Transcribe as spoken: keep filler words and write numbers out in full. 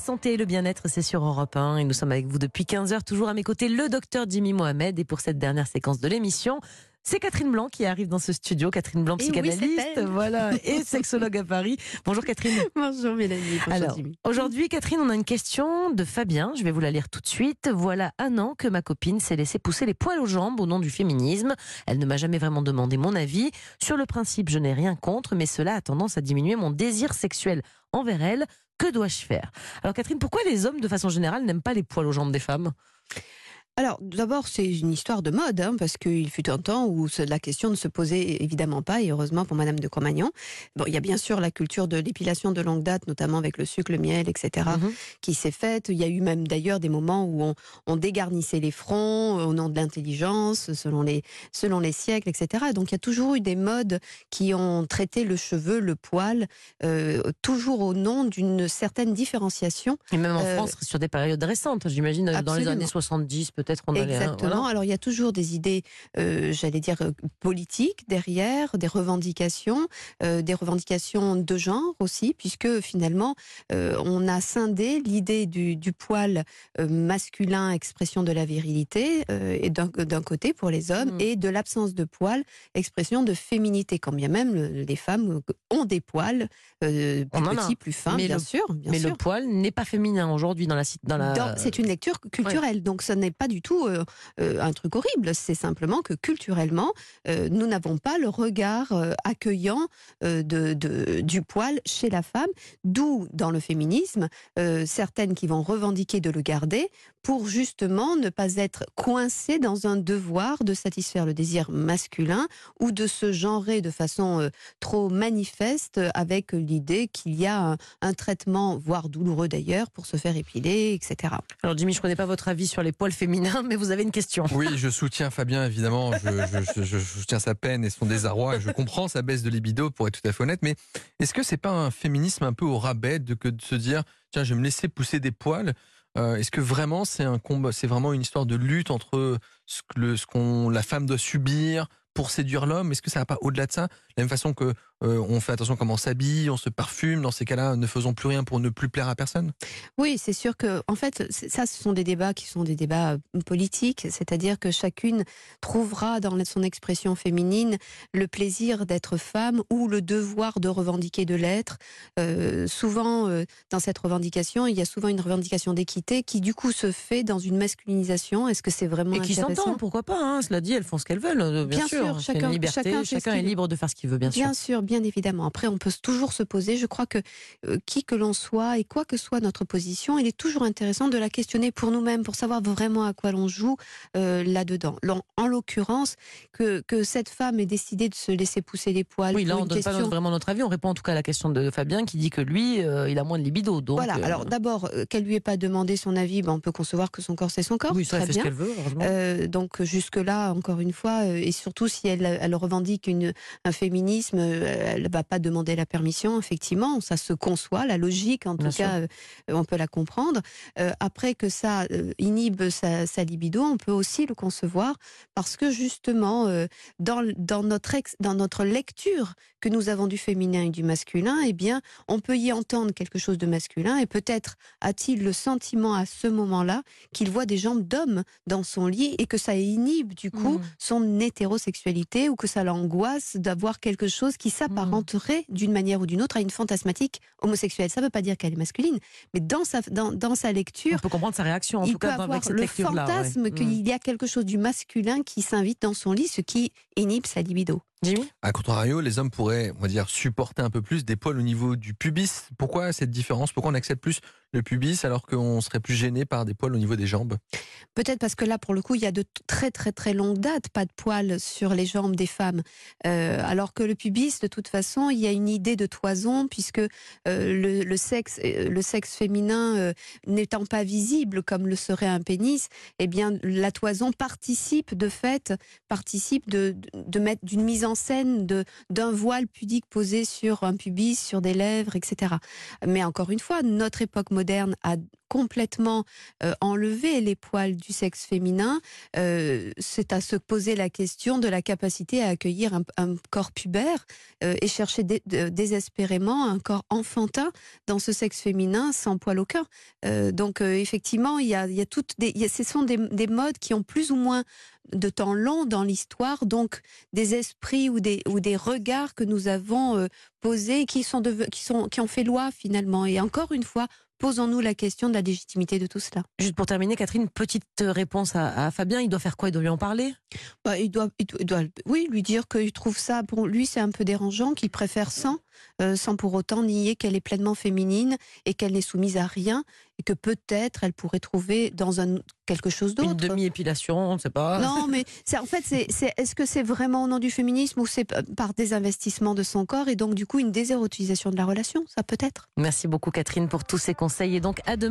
santé et le bien-être, c'est sur Europe un et nous sommes avec vous depuis quinze heures, toujours à mes côtés, le docteur Jimmy Mohamed. Et pour cette dernière séquence de l'émission, c'est Catherine Blanc qui arrive dans ce studio. Catherine Blanc, psychanalyste, oui, voilà, et sexologue à Paris. Bonjour Catherine. Bonjour Mélanie. Bonjour Alors, Jimmy. Aujourd'hui, Catherine, on a une question de Fabien. Je vais vous la lire tout de suite. Voilà un an que ma copine s'est laissée pousser les poils aux jambes au nom du féminisme. Elle ne m'a jamais vraiment demandé mon avis. Sur le principe, je n'ai rien contre, mais cela a tendance à diminuer mon désir sexuel envers elle. Que dois-je faire? Alors Catherine, pourquoi les hommes, de façon générale, n'aiment pas les poils aux jambes des femmes? Alors, d'abord, c'est une histoire de mode, hein, parce qu'il fut un temps où la question ne se posait évidemment pas, et heureusement pour Madame de Cro-Magnon. Bon, il y a bien sûr la culture de l'épilation de longue date, notamment avec le sucre, le miel, et cetera, mm-hmm. qui s'est faite. Il y a eu même d'ailleurs des moments où on, on dégarnissait les fronts au nom de l'intelligence, selon les, selon les siècles, et cetera. Donc il y a toujours eu des modes qui ont traité le cheveu, le poil, euh, toujours au nom d'une certaine différenciation. Et même en euh, France, sur des périodes récentes, j'imagine, absolument. Dans les années soixante-dix, peut-être. On Exactement. Allait, voilà. Alors il y a toujours des idées, euh, j'allais dire euh, politiques derrière, des revendications, euh, des revendications de genre aussi, puisque finalement euh, on a scindé l'idée du, du poil euh, masculin, expression de la virilité, euh, et d'un, d'un côté pour les hommes, mmh. et de l'absence de poil, expression de féminité. Quand bien même le, les femmes ont des poils euh, plus petits, plus fins, mais bien le, sûr. Bien mais sûr. le poil n'est pas féminin aujourd'hui dans la dans la. Dans, c'est une lecture culturelle, ouais. Donc ce n'est pas du tout euh, euh, un truc horrible, c'est simplement que culturellement, euh, nous n'avons pas le regard euh, accueillant euh, de, de, du poil chez la femme, d'où dans le féminisme, euh, certaines qui vont revendiquer de le garder pour justement ne pas être coincées dans un devoir de satisfaire le désir masculin ou de se genrer de façon euh, trop manifeste avec l'idée qu'il y a un, un traitement, voire douloureux d'ailleurs, pour se faire épiler, et cetera. Alors Jimmy, je ne connais pas votre avis sur les poils féminins, mais vous avez une question. Oui, je soutiens Fabien, évidemment. Je, je, je, je soutiens sa peine et son désarroi. Et je comprends sa baisse de libido, pour être tout à fait honnête. Mais est-ce que c'est pas un féminisme un peu au rabais de, que de se dire, tiens, je vais me laisser pousser des poils? euh, Est-ce que vraiment c'est un combat, c'est vraiment une histoire de lutte entre ce que le, ce qu'on la femme doit subir pour séduire l'homme? Est-ce que ça va pas au-delà de ça? De la même façon que euh, on fait attention comment on s'habille, on se parfume, dans ces cas-là, ne faisons plus rien pour ne plus plaire à personne? Oui, c'est sûr que, en fait, ça, ce sont des débats qui sont des débats politiques, c'est-à-dire que chacune trouvera dans son expression féminine le plaisir d'être femme ou le devoir de revendiquer de l'être. Euh, souvent, euh, dans cette revendication, il y a souvent une revendication d'équité qui, du coup, se fait dans une masculinisation. Est-ce que c'est vraiment Et qui intéressant? s'entend, pourquoi pas, hein, cela dit, elles font ce qu'elles veulent, bien, bien sûr. sûr chacun, une liberté, chacun, chacun est libre de faire ce qu'il veut, bien sûr. Bien sûr, bien évidemment. Après, on peut toujours se poser, je crois que euh, qui que l'on soit et quoi que soit notre position, il est toujours intéressant de la questionner pour nous-mêmes, pour savoir vraiment à quoi l'on joue euh, là-dedans. En l'occurrence, que, que cette femme ait décidé de se laisser pousser les poils. Oui, là, on ne donne question... pas vraiment notre avis, on répond en tout cas à la question de Fabien qui dit que lui, euh, il a moins de libido. Donc, voilà, euh... alors d'abord, euh, qu'elle lui ait pas demandé son avis, ben, on peut concevoir que son corps, c'est son corps. Oui, ça, très elle fait bien. ce qu'elle veut, heureusement. Euh, donc jusque-là, encore une fois, euh, et surtout si elle, elle revendique une, un féminisme, euh, elle ne va pas demander la permission, effectivement, ça se conçoit, la logique, en tout Bien cas, euh, on peut la comprendre. Euh, après que ça euh, inhibe sa, sa libido, on peut aussi le concevoir, parce que justement, euh, dans, dans, notre ex, dans notre lecture que nous avons du féminin et du masculin, eh bien, on peut y entendre quelque chose de masculin, et peut-être a-t-il le sentiment à ce moment-là qu'il voit des jambes d'homme dans son lit, et que ça inhibe du coup mmh. son hétérosexualité, ou que ça l'angoisse d'avoir quelque chose qui s'apparenterait mmh. d'une manière ou d'une autre à une fantasmatique homosexuelle. Ça ne veut pas dire qu'elle est masculine, mais dans sa, dans, dans sa lecture, on peut comprendre sa réaction, en il tout peut cas, avoir avec cette le fantasme ouais. qu'il mmh. y a quelque chose du masculin qui s'invite dans son lit, ce qui inhibe sa libido. Jimmy ? A contrario, les hommes pourraient, on va dire, supporter un peu plus des poils au niveau du pubis. Pourquoi cette différence? Pourquoi on accepte plus le pubis alors qu'on serait plus gêné par des poils au niveau des jambes? Peut-être parce que là, pour le coup, il y a de très très très longue date pas de poils sur les jambes des femmes. Euh, alors que le pubis, de toute façon, il y a une idée de toison, puisque euh, le, le, sexe, le sexe féminin euh, n'étant pas visible comme le serait un pénis, eh bien, la toison participe de fait, participe de, de, de mettre d'une mise en scène de, d'un voile pudique posé sur un pubis, sur des lèvres, et cetera. Mais encore une fois, notre époque moderne a complètement euh, enlever les poils du sexe féminin, euh, c'est à se poser la question de la capacité à accueillir un, un corps pubère euh, et chercher dé, de, désespérément un corps enfantin dans ce sexe féminin sans poil aucun. Euh, donc euh, effectivement, il y a, il y a toutes des, il y a, ce sont des, des modes qui ont plus ou moins de temps long dans l'histoire, donc des esprits ou des, ou des regards que nous avons euh, posés qui, sont de, qui, sont, qui ont fait loi finalement. Et encore une fois, posons-nous la question de la légitimité de tout cela. Juste pour terminer, Catherine, petite réponse à, à Fabien. Il doit faire quoi? Il doit lui en parler? Bah, il, doit, il, doit, il doit, oui, lui dire qu'il trouve ça, pour lui, c'est un peu dérangeant, qu'il préfère sans, euh, sans pour autant nier qu'elle est pleinement féminine et qu'elle n'est soumise à rien, et que peut-être elle pourrait trouver dans un, quelque chose d'autre. Une demi-épilation, on ne sait pas. Non, mais c'est, en fait, c'est, c'est, est-ce que c'est vraiment au nom du féminisme ou c'est par désinvestissement de son corps et donc du coup une désérotisation de la relation? Ça peut être. Merci beaucoup, Catherine, pour tous ces conseils. Et donc, à demain.